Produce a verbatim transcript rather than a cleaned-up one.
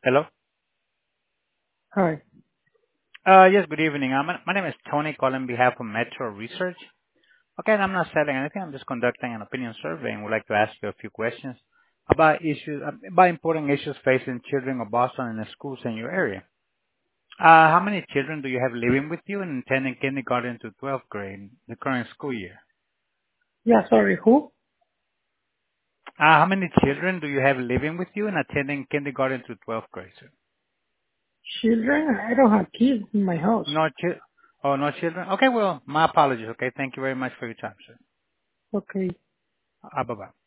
Hello? Hi. Uh, yes, good evening. Uh, my, my name is Tony, calling on behalf of Metro Research. Okay, and I'm not selling anything. I'm just conducting an opinion survey and would like to ask you a few questions about issues, uh, about important issues facing children of Boston and the schools in your area. Uh, how many children do you have living with you and attending kindergarten to twelfth grade in the current school year? Yeah, sorry, who? Uh, how many children do you have living with you and attending kindergarten to twelfth grade, sir? Children? I don't have kids in my house. No chi- Oh, no children? Okay, well, my apologies. Okay, thank you very much for your time, sir. Okay. Uh, bye-bye.